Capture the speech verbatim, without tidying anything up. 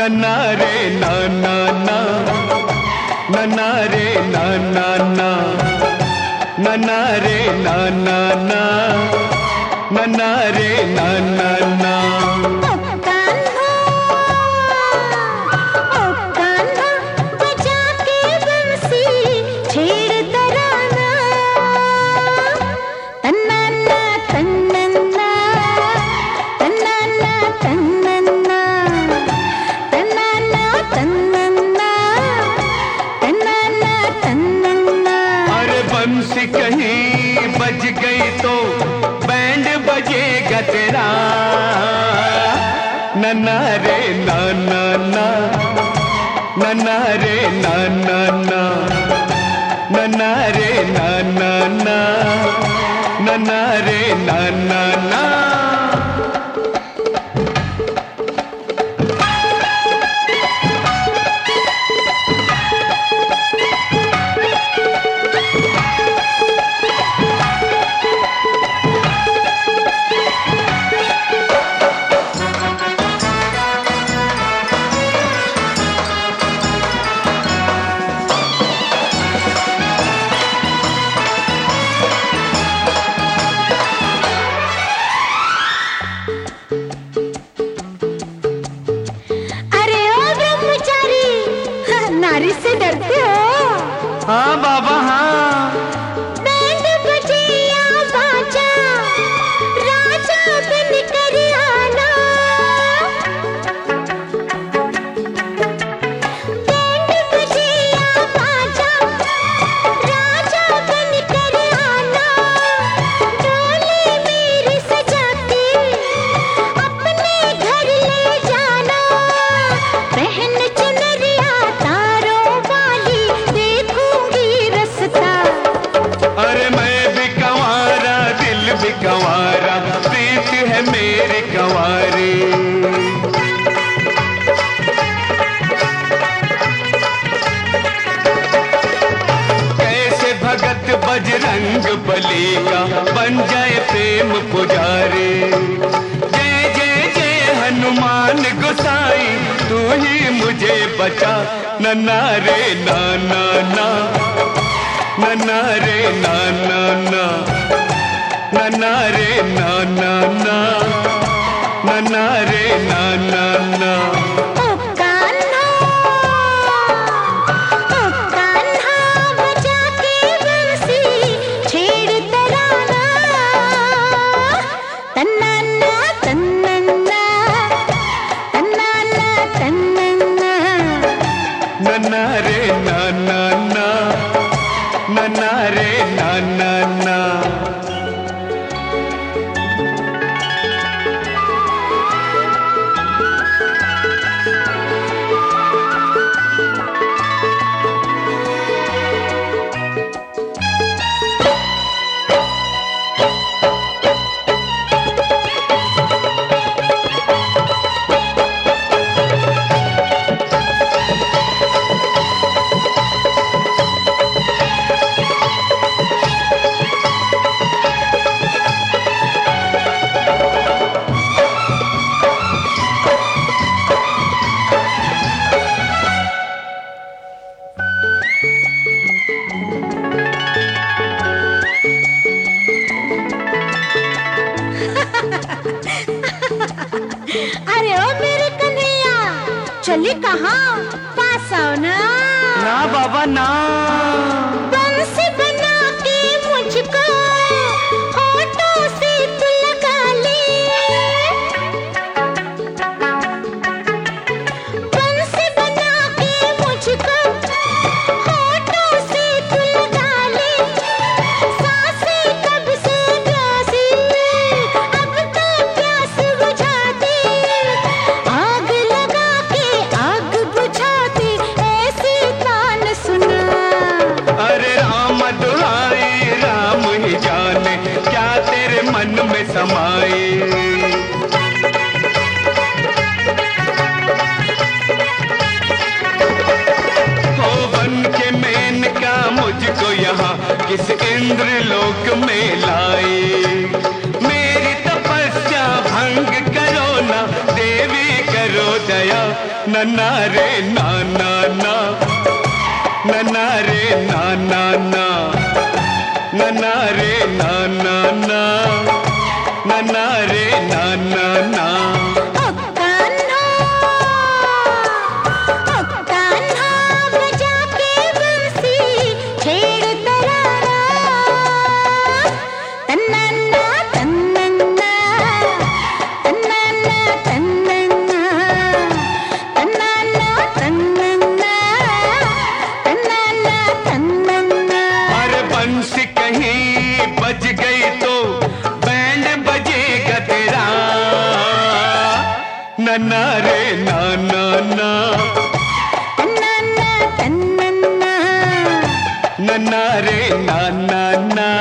नन्ना रे ना ना ना, नन्ना रे ना ना ना, नन्ना रे ना ना ना, नन्ना रे ना ना ना। बंसी कहीं बज गई तो बैंड बजेगा तेरा, नन्ना रे ना ना ना, नन्ना रे ना ना ना, नन्ना रे ना ना ना, नन्ना रे ना ना ना। नारी से डरते हो? हाँ बाबा हाँ। बैंड बजे या बाजा, राजा बन कर आना। बैंड बजे या बाजा, राजा बन कर आना। डोली मेरी सजा के अपने घर ले जाना। पहन चुनरिया अरे मैं भी कंवारा, दिल भी कंवारा, प्रीत है मेरी कंवारी। कैसे भगत बजरंग बली का बन जाए प्रेम पुजारी। जय जय जय हनुमान गोसाई, तू ही मुझे बचा, नन्ना रे ना ना ना, नन्ना रे ना ना ना, नन्ना रे ना ना ना, नन्ना रे ना ना ना। ओ कान्हा, ओ कान्हा बजा के बंसी छेड़ तराना। तन्नाना तन्नन्ना, तन्नाना तन्नन्ना, नन्ना रे ना ना ना, नन्ना रे ना ना ना। अरे ओ मेरे कन्हैया, चली कहाँ? पास आओ ना। ना बाबा ना। बंसी बना के मुझको होठों से तू लगा ले। बंसी बना के मुझको होठों से तू लगा ले। सांसें कब से प्यासी, अब तो प्यास बुझा दे। आग लगा के आग बुझा दे, ऐसी तान सुना। अरे नन्ना रे ना ना ना, नन्ना रे ना ना ना, नन्ना रे ना ना ना, नन्ना रे ना ना ना। बंसी कहीं बज गई तो बैंड बजेगा तेरा, नन्ना रे ना ना ना, नन्ना रे ना ना ना।